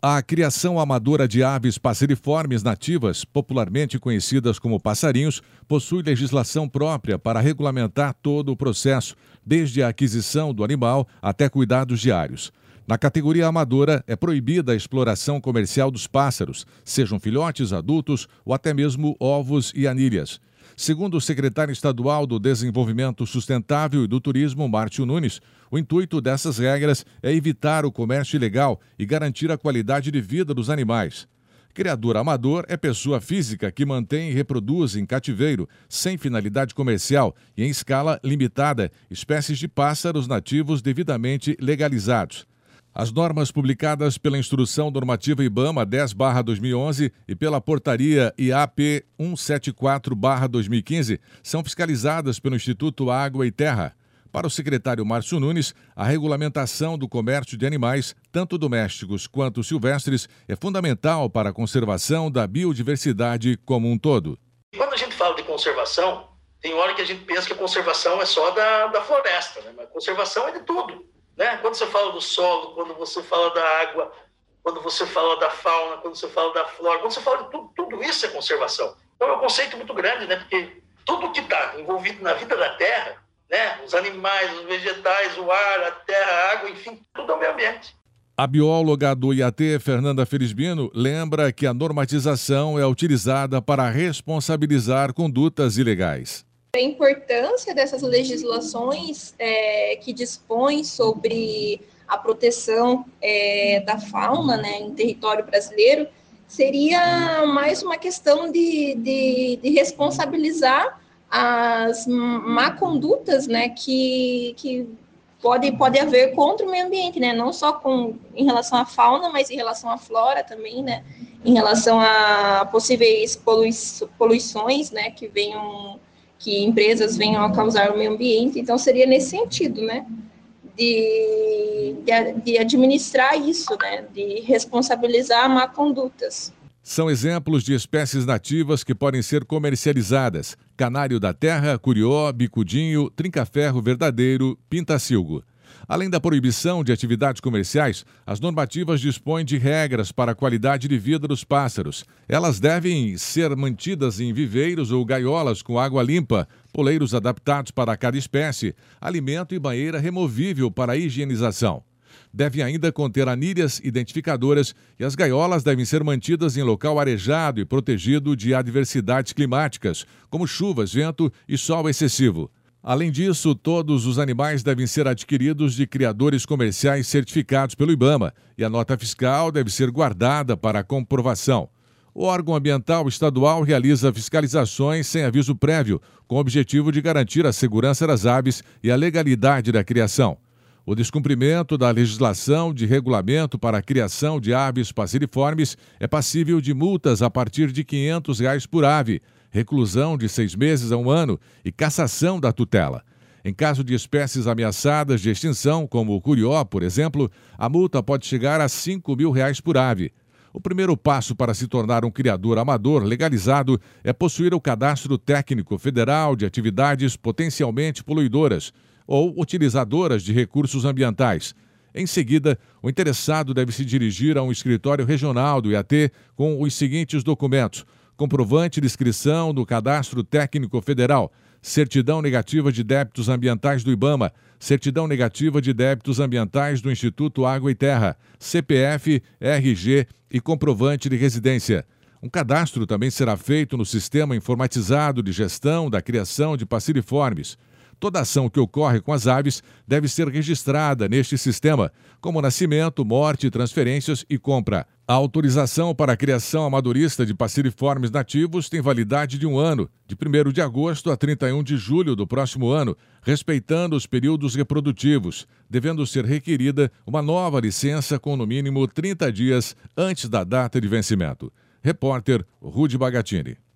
A criação amadora de aves passeriformes nativas, popularmente conhecidas como passarinhos, possui legislação própria para regulamentar todo o processo, desde a aquisição do animal até cuidados diários. Na categoria amadora, é proibida a exploração comercial dos pássaros, sejam filhotes, adultos ou até mesmo ovos e anilhas. Segundo o secretário estadual do Desenvolvimento Sustentável e do Turismo, Márcio Nunes, o intuito dessas regras é evitar o comércio ilegal e garantir a qualidade de vida dos animais. Criador amador é pessoa física que mantém e reproduz em cativeiro, sem finalidade comercial e em escala limitada, espécies de pássaros nativos devidamente legalizados. As normas publicadas pela Instrução Normativa IBAMA 10/2011 e pela Portaria IAP 174/2015 são fiscalizadas pelo Instituto Água e Terra. Para o secretário Márcio Nunes, a regulamentação do comércio de animais, tanto domésticos quanto silvestres, é fundamental para a conservação da biodiversidade como um todo. Quando a gente fala de conservação, tem hora que a gente pensa que a conservação é só da floresta, né? Mas a conservação é de tudo. Né? Quando você fala do solo, quando você fala da água, quando você fala da fauna, quando você fala da flora, quando você fala de tudo isso é conservação. Então é um conceito muito grande, né? Porque tudo que está envolvido na vida da terra, né? Os animais, os vegetais, o ar, a terra, a água, enfim, tudo é o meio ambiente. A bióloga do IAT, Fernanda Felisbino, lembra que a normatização é utilizada para responsabilizar condutas ilegais. A importância dessas legislações que dispõem sobre a proteção da fauna, né, em território brasileiro seria mais uma questão de responsabilizar as má condutas, né, que pode haver contra o meio ambiente, né, não só em relação à fauna, mas em relação à flora também, né, em relação a possíveis poluições, né, que empresas venham a causar no meio ambiente. Então, seria nesse sentido, né, de administrar isso, né, de responsabilizar má condutas. São exemplos de espécies nativas que podem ser comercializadas: canário da terra, curió, bicudinho, trinca-ferro verdadeiro, pintacilgo. Além da proibição de atividades comerciais, as normativas dispõem de regras para a qualidade de vida dos pássaros. Elas devem ser mantidas em viveiros ou gaiolas com água limpa, poleiros adaptados para cada espécie, alimento e banheira removível para a higienização. Devem ainda conter anilhas identificadoras e as gaiolas devem ser mantidas em local arejado e protegido de adversidades climáticas, como chuvas, vento e sol excessivo. Além disso, todos os animais devem ser adquiridos de criadores comerciais certificados pelo IBAMA e a nota fiscal deve ser guardada para comprovação. O órgão ambiental estadual realiza fiscalizações sem aviso prévio, com o objetivo de garantir a segurança das aves e a legalidade da criação. O descumprimento da legislação de regulamento para a criação de aves passeriformes é passível de multas a partir de R$ 500 por ave, reclusão de 6 meses a 1 ano e cassação da tutela. Em caso de espécies ameaçadas de extinção, como o curió, por exemplo, a multa pode chegar a R$ 5.000 por ave. O primeiro passo para se tornar um criador amador legalizado é possuir o Cadastro Técnico Federal de Atividades Potencialmente Poluidoras ou utilizadoras de recursos ambientais. Em seguida, o interessado deve se dirigir a um escritório regional do IAT com os seguintes documentos: comprovante de inscrição no Cadastro Técnico Federal, certidão negativa de débitos ambientais do IBAMA, certidão negativa de débitos ambientais do Instituto Água e Terra, CPF, RG e comprovante de residência. Um cadastro também será feito no Sistema Informatizado de Gestão da Criação de Passeriformes. Toda ação que ocorre com as aves deve ser registrada neste sistema, como nascimento, morte, transferências e compra. A autorização para a criação amadorista de passeriformes nativos tem validade de 1 ano, de 1º de agosto a 31 de julho do próximo ano, respeitando os períodos reprodutivos, devendo ser requerida uma nova licença com no mínimo 30 dias antes da data de vencimento. Repórter Rudy Bagatini.